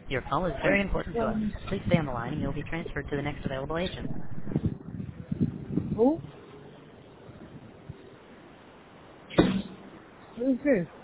Your call is very important to us. Please stay on the line and you'll be transferred to the next available agent. Who? Who's this?